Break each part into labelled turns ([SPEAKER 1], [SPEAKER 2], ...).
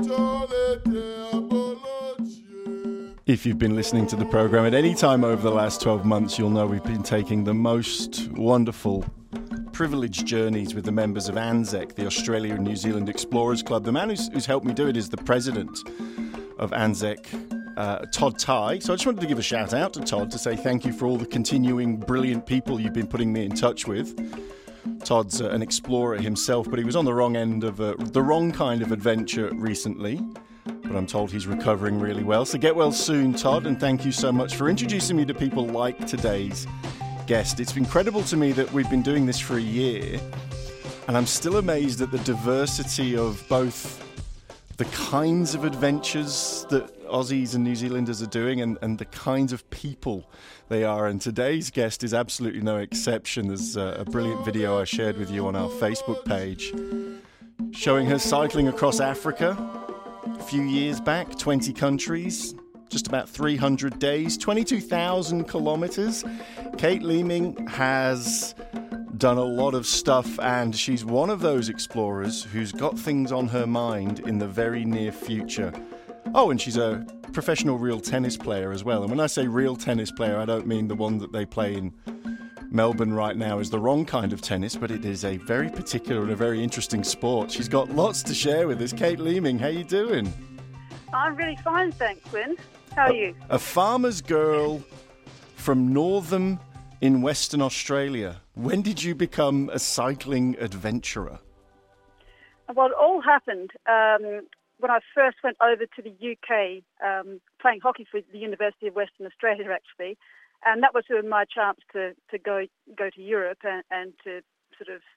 [SPEAKER 1] If you've been listening to the programme at any time over the last 12 months, you'll know we've been taking the most wonderful, privileged journeys with the members of ANZEC, the Australia and New Zealand Explorers Club. The man who's helped me do it is the president of ANZEC, Todd Tighe. So I just wanted to give a shout out to Todd to say thank you for all the continuing brilliant people you've been putting me in touch with. Todd's an explorer himself, but he was on the wrong end of the wrong kind of adventure recently. But I'm told he's recovering really well. So get well soon, Todd, and thank you so much for introducing me to people like today's guest. It's incredible to me that we've been doing this for a year, and I'm still amazed at the diversity of both the kinds of adventures that Aussies and New Zealanders are doing and the kinds of people they are. And today's guest is absolutely no exception. There's a brilliant video I shared with you on our Facebook page showing her cycling across Africa a few years back, 20 countries, just about 300 days, 22,000 kilometres. Kate Leeming has done a lot of stuff, and she's one of those explorers who's got things on her mind in the very near future. Oh, and she's a professional real tennis player as well. And when I say real tennis player, I don't mean the one that they play in Melbourne right now is the wrong kind of tennis, but it is a very particular and a very interesting sport. She's got lots to share with us. Kate Leeming, how you doing?
[SPEAKER 2] I'm really fine, thanks, Lynn. How are you?
[SPEAKER 1] A farmer's girl from Northam in Western Australia. When did you become a cycling adventurer?
[SPEAKER 2] Well, it all happened when I first went over to the UK, playing hockey for the University of Western Australia, actually. And that was sort of my chance to go to Europe and to sort of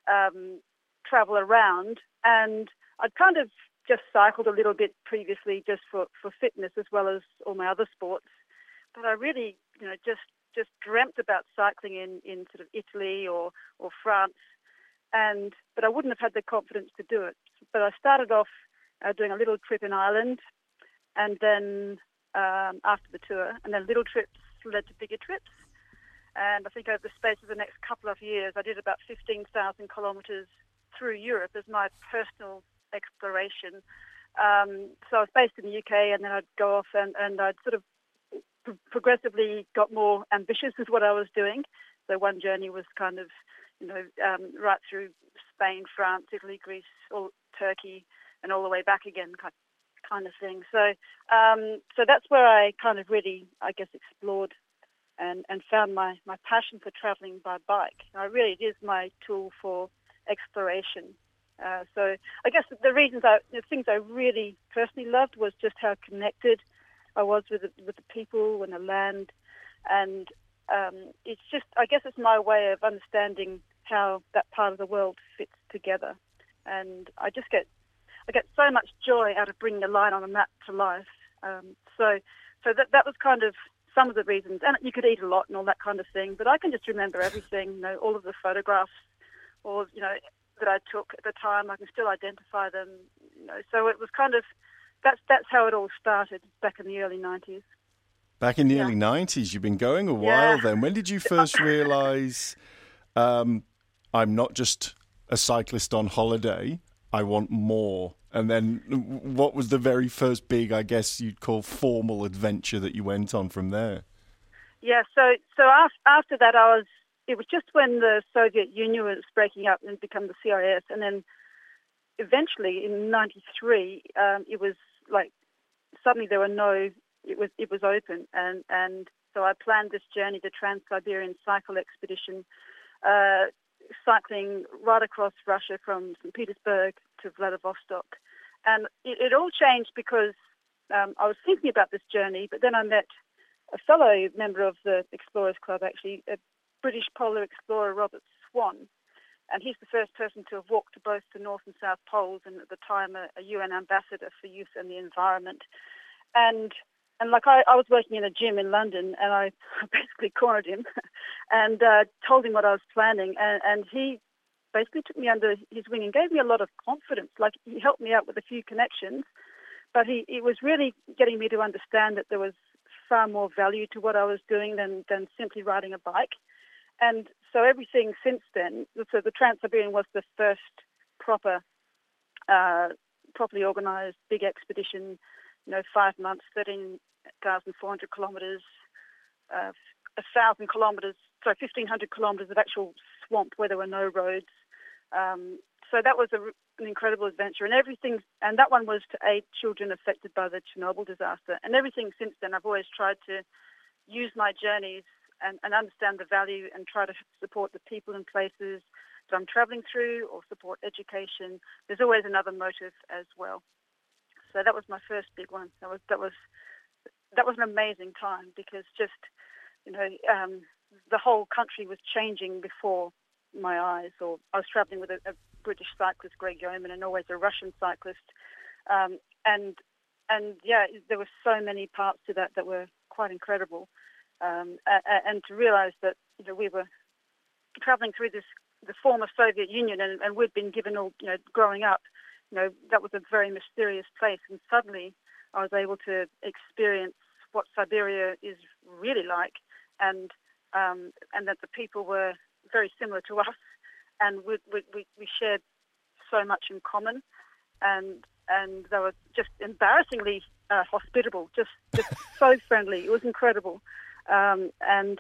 [SPEAKER 2] travel around. And I'd kind of just cycled a little bit previously just for fitness as well as all my other sports. But I really, just dreamt about cycling in sort of Italy or France. But I wouldn't have had the confidence to do it. But I started off doing a little trip in Ireland, and then after the tour, and then little trips led to bigger trips. And I think over the space of the next couple of years, I did about 15,000 kilometres through Europe as my personal exploration. So I was based in the UK, and then I'd go off and I'd sort of progressively got more ambitious with what I was doing. So one journey was kind of, right through Spain, France, Italy, Greece, Turkey, and all the way back again, kind of thing. So that's where I kind of really, I guess, explored and found my passion for travelling by bike. It is my tool for exploration. So I guess the things I really personally loved was just how connected I was with the people and the land, and it's just, I guess it's my way of understanding how that part of the world fits together, and I get so much joy out of bringing a line on a map to life. So that was kind of some of the reasons, and you could eat a lot and all that kind of thing, but I can just remember everything, all of the photographs, or that I took at the time. I can still identify them, So it was kind of that's how it all started back in the early 90s.
[SPEAKER 1] Back in the early 90s, you've been going a while then. When did you first realise I'm not just a cyclist on holiday, I want more? And then what was the very first big, I guess you'd call formal adventure that you went on from there?
[SPEAKER 2] Yeah, so after that it was just when the Soviet Union was breaking up and become the CIS, and then eventually in 93 it was like suddenly it was open, and so I planned this journey, the Trans-Siberian Cycle Expedition, cycling right across Russia from St. Petersburg to Vladivostok. And it all changed because I was thinking about this journey, but then I met a fellow member of the Explorers Club, actually, a British polar explorer, Robert Swan, and he's the first person to have walked to both the North and South Poles, and at the time a UN ambassador for youth and the environment. And like I was working in a gym in London, and I basically cornered him and told him what I was planning, and he basically took me under his wing and gave me a lot of confidence. Like, he helped me out with a few connections, but he was really getting me to understand that there was far more value to what I was doing than simply riding a bike. And so everything since then, so the Trans-Siberian was the first proper properly organised, big expedition, 5 months, 13,400 kilometres, 1,000 kilometres, 1,500 kilometres of actual swamp where there were no roads. So that was an incredible adventure, and that one was to aid children affected by the Chernobyl disaster. And everything since then, I've always tried to use my journeys and understand the value and try to support the people and places that I'm travelling through or support education. There's always another motive as well. So that was my first big one. That was an amazing time because just, the whole country was changing before my eyes. Or I was travelling with a British cyclist, Greg Yeoman, and always a Russian cyclist. And there were so many parts to that were quite incredible. And to realise that, we were travelling through the former Soviet Union and we'd been given all, growing up, that was a very mysterious place. And suddenly I was able to experience what Siberia is really like and that the people were very similar to us. And we shared so much in common, and they were just embarrassingly hospitable, just so friendly. It was incredible, and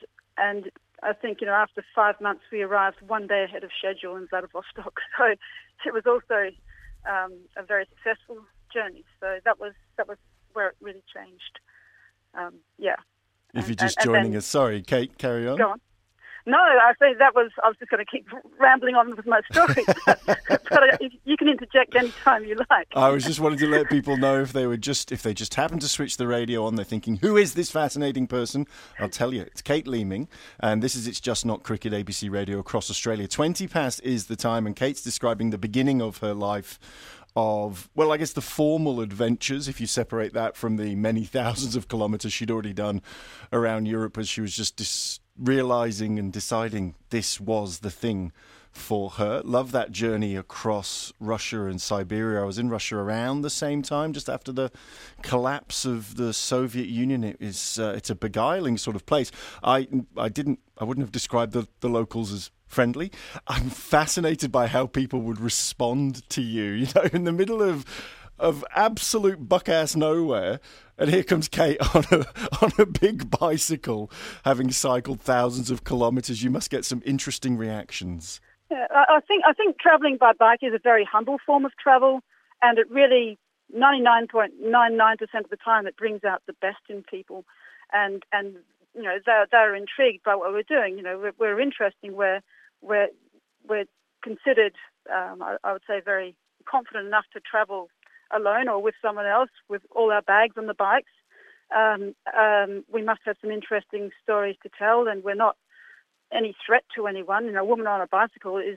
[SPEAKER 2] I think after 5 months we arrived 1 day ahead of schedule in Vladivostok. So it was also a very successful journey. So that was where it really changed.
[SPEAKER 1] If you're just joining us, sorry, Kate, carry on.
[SPEAKER 2] Go on. No, I was just going to keep rambling on with my story. But you can interject any time you like.
[SPEAKER 1] I was just wanting to let people know if they just happen to switch the radio on, they're thinking, who is this fascinating person? I'll tell you, it's Kate Leeming, and this is It's Just Not Cricket, ABC Radio across Australia. 20 past is the time, and Kate's describing the beginning of her life of, well, I guess the formal adventures, if you separate that from the many thousands of kilometres she'd already done around Europe as she was just realising and deciding this was the thing for her. Love that journey across Russia and Siberia. I was in Russia around the same time, just after the collapse of the Soviet Union. It's a beguiling sort of place. I wouldn't have described the locals as friendly. I'm fascinated by how people would respond to you, in the middle of absolute buck-ass nowhere, and here comes Kate on a big bicycle, having cycled thousands of kilometres. You must get some interesting reactions.
[SPEAKER 2] Yeah, I think travelling by bike is a very humble form of travel, and it really 99.99% of the time it brings out the best in people, and they're intrigued by what we're doing. We're interesting. We're considered, I would say, very confident enough to travel alone or with someone else, with all our bags on the bikes. We must have some interesting stories to tell, and we're not any threat to anyone. A woman on a bicycle is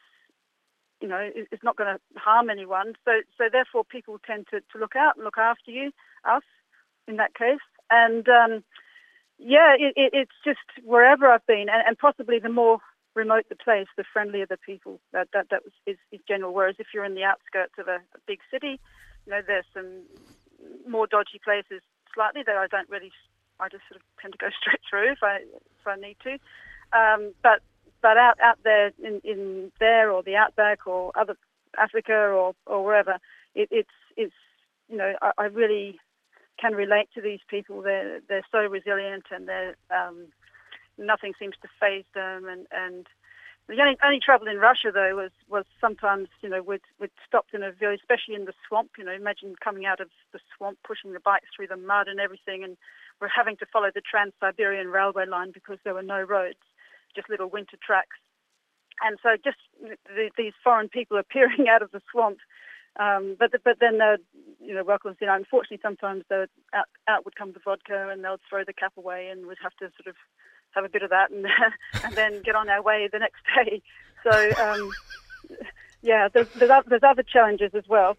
[SPEAKER 2] not going to harm anyone. So therefore, people tend to look out and look after us in that case. And it's just wherever I've been, and possibly the more remote the place, the friendlier the people. That is general. Whereas if you're in the outskirts of a big city, there's some more dodgy places slightly that I just sort of tend to go straight through if I need to. But out there in there or the outback or other Africa or wherever, it's I really can relate to these people. They're so resilient, and they're nothing seems to faze them. And the only trouble in Russia though was sometimes we'd stopped in a village, especially in the swamp. Imagine coming out of the swamp, pushing the bikes through the mud and everything, and we're having to follow the Trans-Siberian Railway line because there were no roads, just little winter tracks. And so just these foreign people appearing out of the swamp. But then they'd welcome us. Unfortunately, sometimes out would come the vodka, and they'll throw the cap away, and we'd have to sort of have a bit of that, and then get on our way the next day. So there's other challenges as well.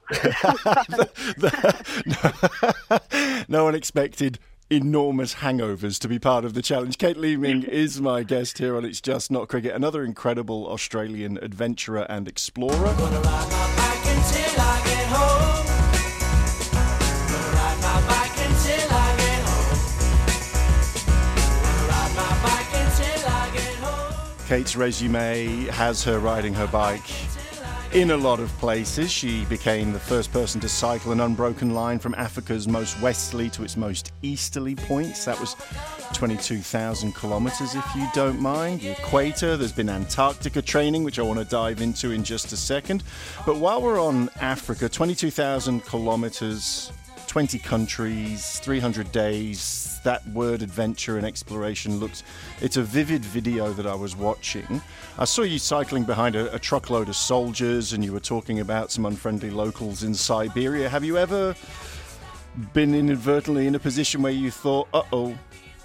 [SPEAKER 1] No one expected enormous hangovers to be part of the challenge. Kate Leeming is my guest here on It's Just Not Cricket, another incredible Australian adventurer and explorer. Gonna ride my bike until I get home. Gonna ride my bike until I get home. Gonna ride my bike until I get home. Kate's resume has her riding her bike in a lot of places. She became the first person to cycle an unbroken line from Africa's most westerly to its most easterly points. That was 22,000 kilometers, if you don't mind. The equator, there's been Antarctica training, which I want to dive into in just a second. But while we're on Africa, 22,000 kilometers, 20 countries, 300 days, that word adventure and exploration it's a vivid video that I was watching. I saw you cycling behind a truckload of soldiers, and you were talking about some unfriendly locals in Siberia. Have you ever been inadvertently in a position where you thought, uh-oh?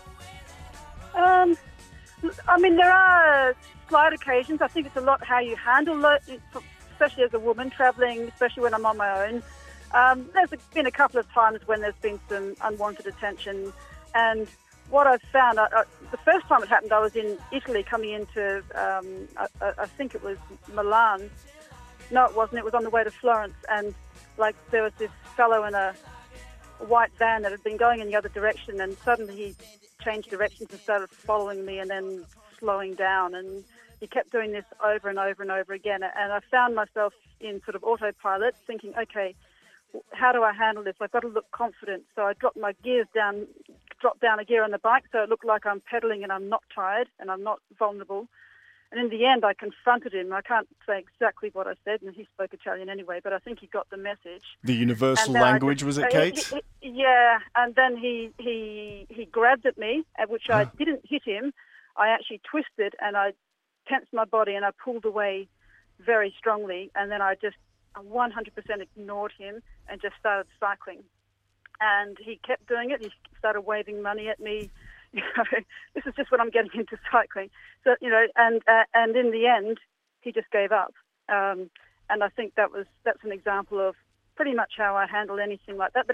[SPEAKER 2] I mean, there are slight occasions. I think it's a lot how you handle it, especially as a woman travelling, especially when I'm on my own. There's been a couple of times when there's been some unwanted attention, and what I've found, the first time it happened, I was in Italy coming into, I think it was Milan. No, it wasn't. It was on the way to Florence, and there was this fellow in a white van that had been going in the other direction, and suddenly he changed directions and started following me and then slowing down, and he kept doing this over and over and over again, and I found myself in sort of autopilot thinking, okay, how do I handle this? I've got to look confident. So I dropped my gears down, dropped down a gear on the bike so it looked like I'm pedaling and I'm not tired and I'm not vulnerable. And in the end, I confronted him. I can't say exactly what I said, and he spoke Italian anyway, but I think he got the message.
[SPEAKER 1] The universal language, was it, Kate?
[SPEAKER 2] Yeah, and then he grabbed at me, at which I didn't hit him. I actually twisted and I tensed my body and I pulled away very strongly, and then I 100% ignored him and just started cycling. And he kept doing it. He started waving money at me. This is just when I'm getting into cycling. So, and in the end, he just gave up. And I think that's an example of pretty much how I handle anything like that. But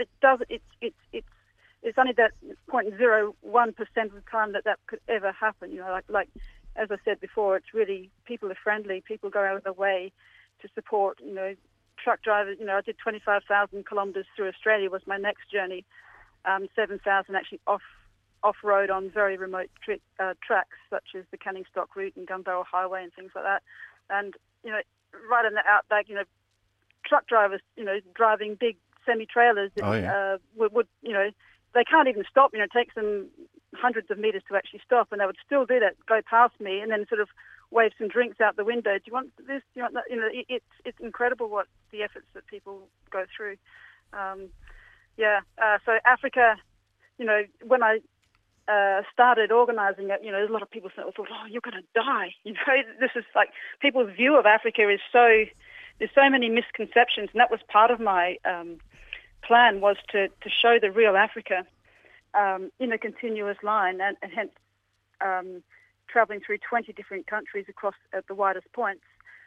[SPEAKER 2] it's only that 0.01% of the time that could ever happen. Like as I said before, it's really, people are friendly. People go out of their way to support, truck drivers. I did 25,000 kilometres through Australia was my next journey. 7,000 actually off-road on very remote tracks, such as the Canning Stock route and Gun Barrel Highway and things like that. And, right in the outback, truck drivers, driving big semi-trailers would they can't even stop. It takes them hundreds of metres to actually stop, and they would still do that, go past me, and then sort of wave some drinks out the window. Do you want this? Do you want that? It's incredible what the efforts that people go through. So Africa, when I started organising it, a lot of people thought, oh, you're going to die. This is like, people's view of Africa is there's so many misconceptions, and that was part of my plan, was to show the real Africa in a continuous line, and hence travelling through 20 different countries across at the widest points.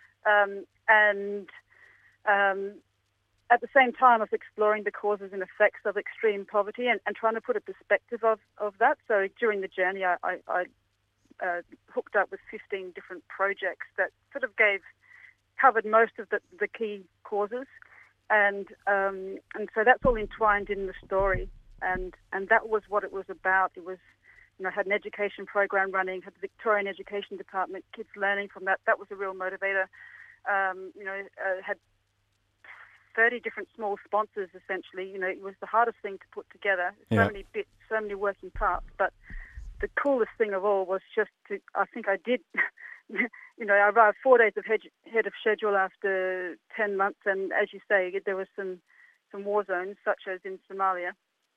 [SPEAKER 2] At the same time, I was exploring the causes and effects of extreme poverty and trying to put a perspective of that. So during the journey, I hooked up with 15 different projects that sort of covered most of the key causes. And so that's all entwined in the story. And that was what it was about. It was, had an education program running, had the Victorian Education Department, kids learning from that. That was a real motivator. Had 30 different small sponsors, essentially. It was the hardest thing to put together. So many bits, so many working parts. But the coolest thing of all was just I arrived 4 days ahead of schedule after 10 months. And as you say, there was some war zones, such as in Somalia.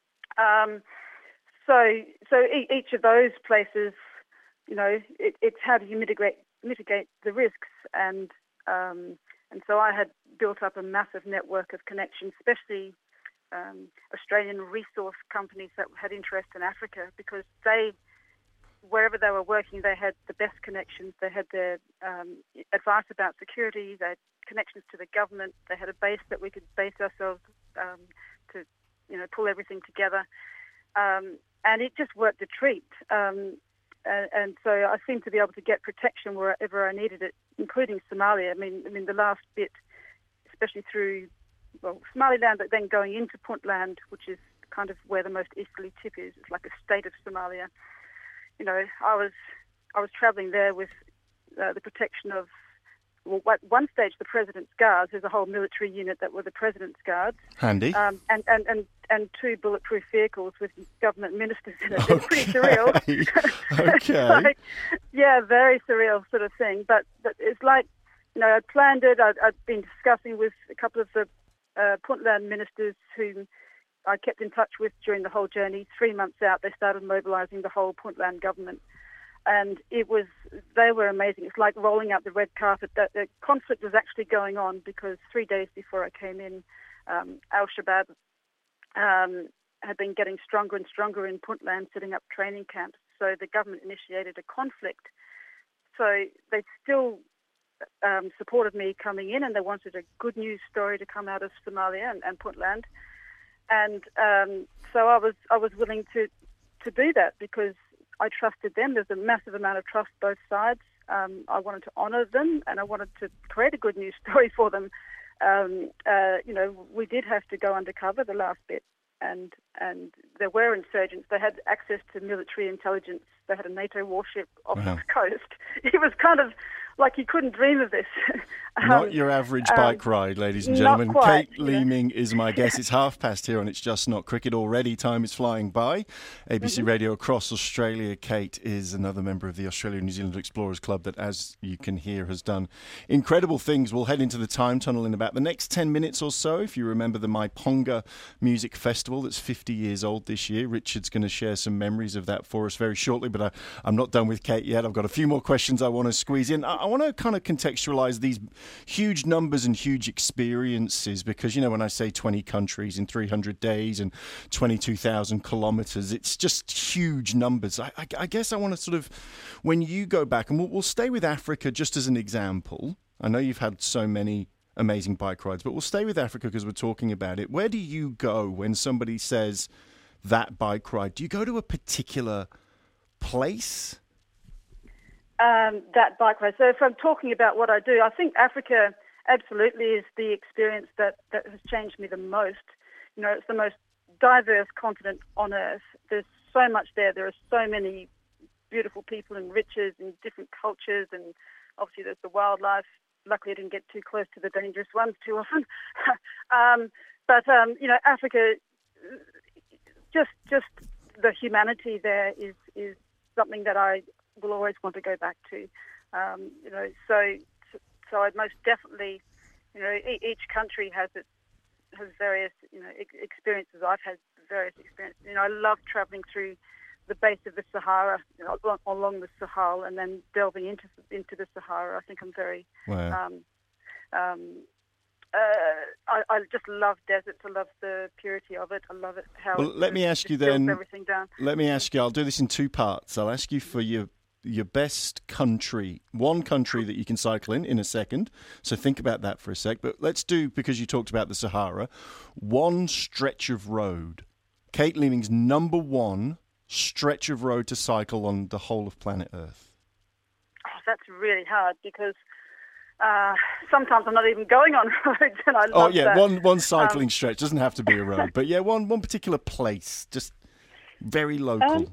[SPEAKER 2] So each of those places, it's how do you mitigate the risks, and so I had built up a massive network of connections, especially Australian resource companies that had interest in Africa, because wherever they were working, they had the best connections. They had their advice about security. They had connections to the government. They had a base that we could base ourselves to, pull everything together. And it just worked a treat. And so I seemed to be able to get protection wherever I needed it, including Somalia. I mean, the last bit, especially through Somaliland, but then going into Puntland, which is kind of where the most easterly tip is. It's like a state of Somalia. I was travelling there with the protection of well, at one stage, the President's Guards. There's a whole military unit that were the President's Guards.
[SPEAKER 1] Handy.
[SPEAKER 2] And two bulletproof vehicles with government ministers in it. It's pretty surreal.
[SPEAKER 1] Okay.
[SPEAKER 2] Yeah, very surreal sort of thing. But it's like, I'd planned it. I'd been discussing with a couple of the Puntland ministers who I kept in touch with during the whole journey. 3 months out, they started mobilising the whole Puntland government. And they were amazing. It's like rolling out the red carpet. The conflict was actually going on because 3 days before I came in, Al-Shabaab had been getting stronger and stronger in Puntland, setting up training camps. So the government initiated a conflict. So they still supported me coming in, and they wanted a good news story to come out of Somalia and Puntland. And so I was willing to do that because I trusted them. There's a massive amount of trust both sides. I wanted to honour them, and I wanted to create a good news story for them. We did have to go undercover the last bit, and there were insurgents. They had access to military intelligence. They had a NATO warship off the coast. It was kind of like you couldn't dream of this.
[SPEAKER 1] Not your average bike ride, ladies and gentlemen.
[SPEAKER 2] Not quite,
[SPEAKER 1] Kate Leeming is my guest. It's 5:30 here on It's Just Not Cricket already. Time is flying by. ABC Radio across Australia. Kate is another member of the Australia New Zealand Explorers Club that, as you can hear, has done incredible things. We'll head into the time tunnel in about the next 10 minutes or so. If you remember the Maiponga Music Festival that's 50 years old this year, Richard's going to share some memories of that for us very shortly. But I'm not done with Kate yet. I've got a few more questions I want to squeeze in. I want to kind of contextualise these huge numbers and huge experiences because, when I say 20 countries in 300 days and 22,000 kilometres, it's just huge numbers. I guess I want to sort of, when you go back, and we'll stay with Africa just as an example. I know you've had so many amazing bike rides, but we'll stay with Africa because we're talking about it. Where do you go when somebody says that bike ride? Do you go to a particular place?
[SPEAKER 2] That bike ride. So if I'm talking about what I do, I think Africa absolutely is the experience that has changed me the most. It's the most diverse continent on Earth. There's so much there. There are so many beautiful people and riches and different cultures, and obviously there's the wildlife. Luckily I didn't get too close to the dangerous ones too often. But Africa, just the humanity there is something that I will always want to go back to. So I'd most definitely, each country has various, experiences. I've had various experiences. I love travelling through the base of the Sahara, along the Sahel, and then delving into the Sahara. I think I'm very.
[SPEAKER 1] Wow.
[SPEAKER 2] I just love deserts. I love the purity of it. I love it how.
[SPEAKER 1] Well, let me ask you then.
[SPEAKER 2] Everything down.
[SPEAKER 1] Let me ask you. I'll do this in two parts. I'll ask you for your best country, one country that you can cycle in a second. So think about that for a sec. But let's do, because you talked about the Sahara, one stretch of road. Kate Leeming's number one stretch of road to cycle on the whole of planet Earth.
[SPEAKER 2] Oh, that's really hard because sometimes I'm not even going on roads, and I love that.
[SPEAKER 1] one cycling stretch doesn't have to be a road, but one particular place, just very local.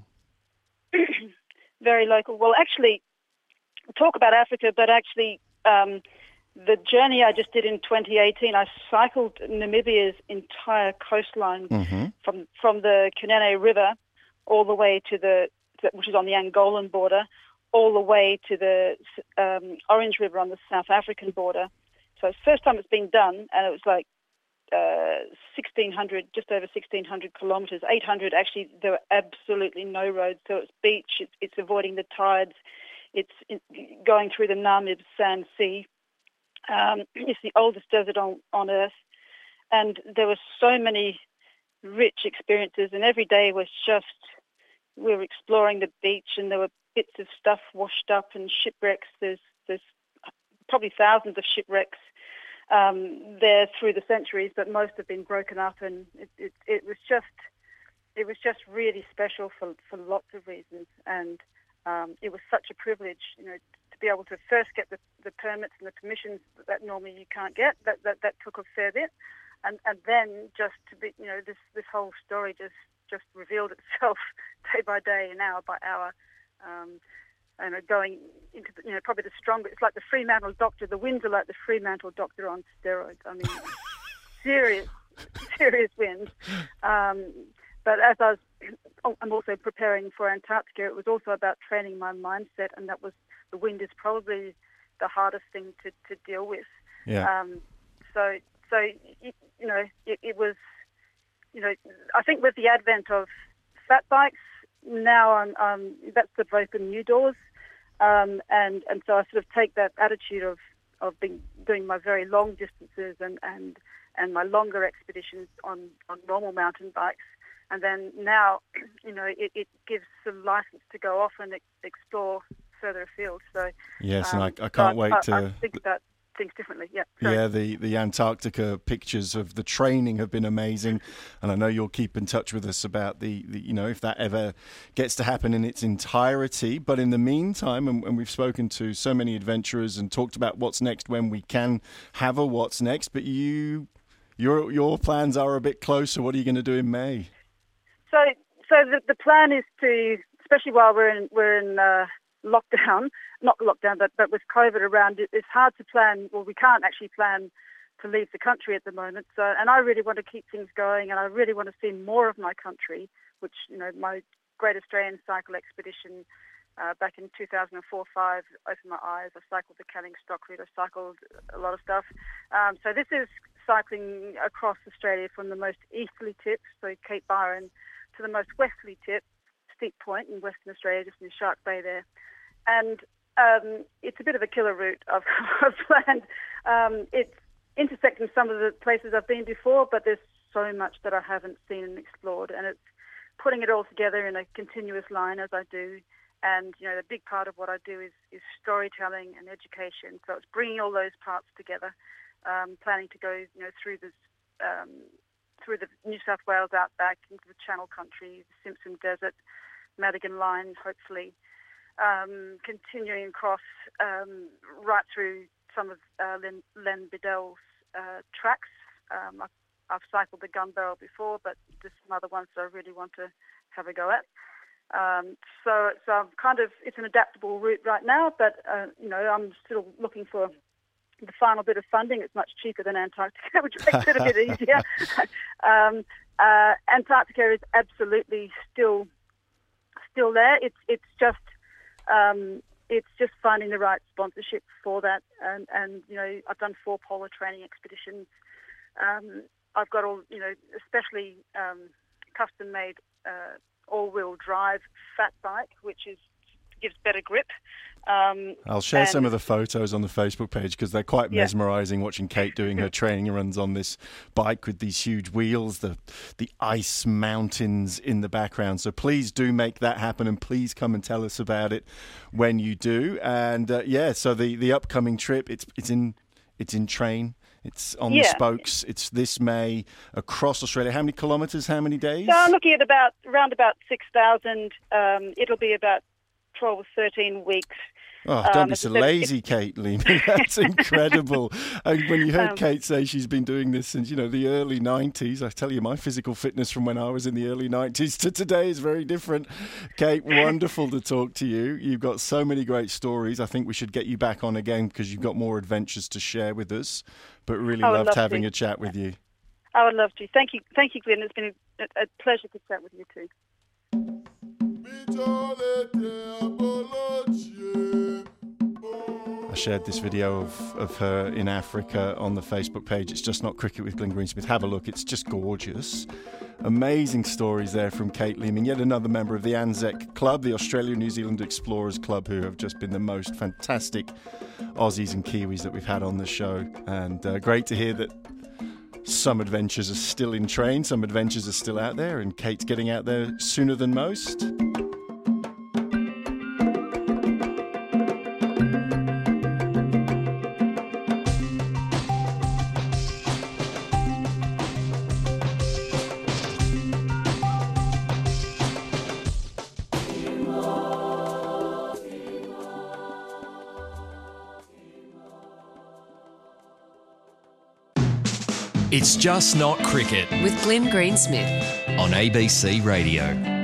[SPEAKER 2] Very local. Well, actually, talk about Africa, but actually, the journey I just did in 2018, I cycled Namibia's entire coastline from the Kunene River all the way which is on the Angolan border, all the way to the Orange River on the South African border. So it's the first time it's been done, and it was like 1,600, just over 1,600 kilometres, 800 actually. There were absolutely no roads, so it's beach, it's avoiding the tides, it's going through the Namib Sand Sea. It's the oldest desert on Earth, and there were so many rich experiences, and every day was just, we were exploring the beach, and there were bits of stuff washed up and shipwrecks. There's probably thousands of shipwrecks there through the centuries, but most have been broken up, and it was just really special for lots of reasons, and it was such a privilege, to be able to first get the permits and the permissions that normally you can't get. That took a fair bit, and then just to be, this whole story just revealed itself day by day and hour by hour. going into probably the strongest. It's like the Fremantle Doctor. The winds are like the Fremantle Doctor on steroids. I mean, serious winds. But as I'm also preparing for Antarctica, it was also about training my mindset, and that was the wind is probably the hardest thing to deal with.
[SPEAKER 1] Yeah.
[SPEAKER 2] So it was, I think with the advent of fat bikes, now that's sort of opened new doors, and so I sort of take that attitude of doing my very long distances and my longer expeditions on normal mountain bikes. And then now, it gives some license to go off and explore further afield. So
[SPEAKER 1] yes, and I can't wait to
[SPEAKER 2] I think about things differently. Yeah.
[SPEAKER 1] Yeah, the Antarctica pictures of the training have been amazing, and I know you'll keep in touch with us about the if that ever gets to happen in its entirety. But in the meantime, and we've spoken to so many adventurers and talked about what's next when we can have a what's next. But your plans are a bit closer. What are you going to do in May?
[SPEAKER 2] So the plan is to, especially while we're in lockdown, not lockdown, but with COVID around, it's hard to plan. Well, we can't actually plan to leave the country at the moment. So, and I really want to keep things going, and I really want to see more of my country, which, my Great Australian Cycle Expedition back in 2004-05 opened my eyes. I cycled the Canning Stock Route. I cycled a lot of stuff. So this is cycling across Australia from the most easterly tip, so Cape Byron, to the most westerly tip, Steep Point in Western Australia, just in Shark Bay there. And it's a bit of a killer route I've planned. It's intersecting some of the places I've been before, but there's so much that I haven't seen and explored, and it's putting it all together in a continuous line as I do. And, the big part of what I do is storytelling and education. So it's bringing all those parts together, planning to go, through the New South Wales outback, into the Channel Country, the Simpson Desert, Madigan Line, hopefully, continuing across right through some of Len Biddell's tracks. I've cycled the Gun Barrel before, but there's some other ones that I really want to have a go at. So I'm it's an adaptable route right now, but I'm still looking for the final bit of funding. It's much cheaper than Antarctica, which makes it a bit easier. Antarctica is absolutely still there. It's just finding the right sponsorship for that. And I've done 4 polar training expeditions. I've got all, especially custom made all-wheel drive fat bike, which gives better grip.
[SPEAKER 1] I'll share some of the photos on the Facebook page because they're quite mesmerising, watching Kate doing her training runs on this bike with these huge wheels, the ice mountains in the background. So please do make that happen, and please come and tell us about it when you do. And so the upcoming trip, it's in train. It's on the spokes. It's this May across Australia. How many kilometres? How many days?
[SPEAKER 2] So I'm looking at around 6,000. It'll be about 12 or 13 weeks.
[SPEAKER 1] Oh, don't be so lazy, Kate Leaman. That's incredible. And when you heard Kate say she's been doing this since, the early 90s, I tell you, my physical fitness from when I was in the early 90s to today is very different. Kate, wonderful to talk to you. You've got so many great stories. I think we should get you back on again because you've got more adventures to share with us. But really loved having a chat with you.
[SPEAKER 2] I would love to. Thank you, Glenn. It's been a pleasure to chat with you too.
[SPEAKER 1] I shared this video of her in Africa on the Facebook page. It's Just Not Cricket with Glenn Greensmith. Have a look. It's just gorgeous. Amazing stories there from Kate Leaman, yet another member of the ANZEC Club, the Australia-New Zealand Explorers Club, who have just been the most fantastic Aussies and Kiwis that we've had on the show. And great to hear that some adventures are still in train, some adventures are still out there, and Kate's getting out there sooner than most.
[SPEAKER 3] It's Just Not Cricket
[SPEAKER 4] with Glenn Greensmith
[SPEAKER 3] on ABC Radio.